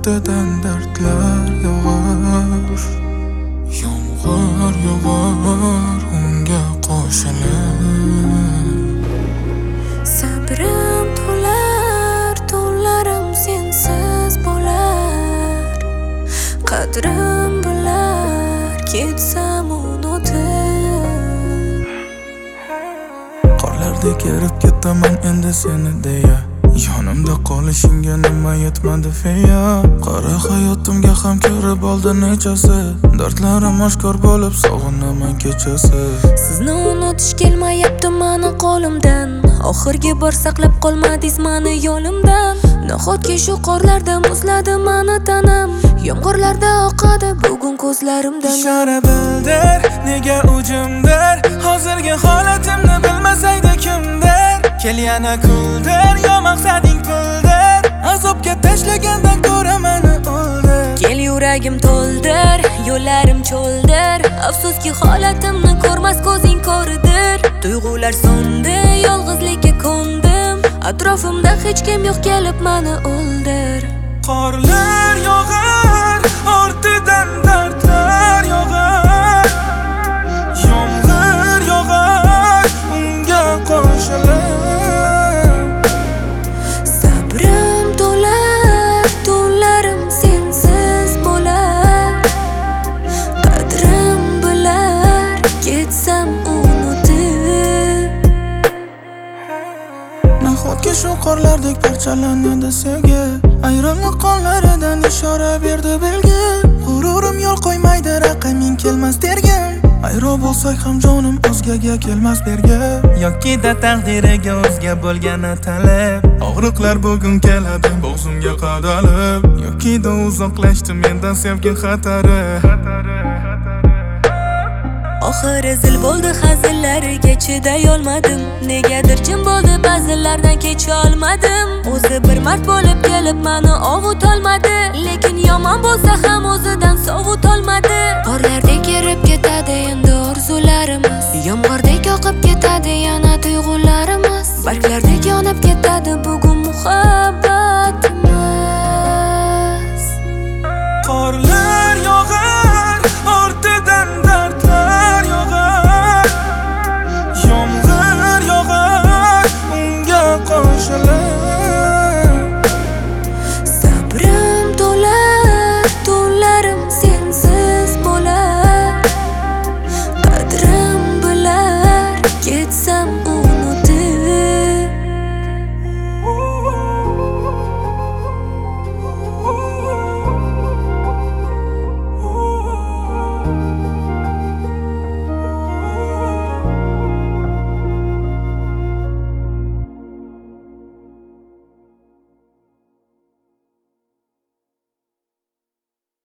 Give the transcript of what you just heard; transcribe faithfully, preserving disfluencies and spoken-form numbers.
o'rtadan dardlar yog'ar. Yomg'ir yog'ar unga qo'shilib. Sabrim to'lar, tunlarim sensiz bo'lar. Qadrim bilar, ketsam unutib. Qorlardek erib ketaman endi seni deya. Yonimda qolishingga nima yetmadi feya. Qara hayotimga ham kirib oldi nechasi. Dardlarim oshkor bo'lib sog'inaman kechasi. Sizni unutish kelmayapti mani qo'limdan. Oxirgi bor saqlab qolmadingiz mani yo'limdan. Nahotki shu qorlarda muzladi mani tanam. Yomg'irlarda oqadi bugun ko'zlarimdan. Ishora bildir, nega ujimdir. Hozirgi holatimni bilmasaydi kimdir. Kel yana kuldir, yo maqsading puldir. Azobga tashlagandan ko'ra meni o'ldir. Kel yuragim to'ldir, yo'llarim cho'ldir. Afsuski holatimni ko'rmas ko'zing ko'ridir. Tuyg'ular so'ndi, yolg'izlikka ko'ndim. Atrofimda hech kim yo'q, kelib meni o'ldir. Qorlar yog'ar, ortidan dardlar yog'ar. Yomg'ir yog'ar unga qo'shilib. Sabrim to'lar, tunlarim sensiz bo'lar. Qadrim bilar, ketsam unutib. Nahotki shu qorlardek parchalanadi sevgi. Ayronli qonlaridan ishora berdi belgi. G'ururim yo'l qo'ymaydi, raqaming kelmas dergin. Ayro bo'lsak ham jonim o'zgaga kelmas berga. Yoki-da taqdiriga o'zga bo'lgani talab. Og'riqlar bugun keladi bo'g'zimga qadalib. Yoki-da uzoqlashdi mendan sevgi xatari. Oxiri zil bo'ldi hazillariga chiday olmadim. Negadir jim bo'ldi ba'zilardan kecha olmadim. O'zi bir mard bo'lib kelib meni ovut olmadi. Lekin yomon bo'lsa ham o'zidan sovut olmadi. Qor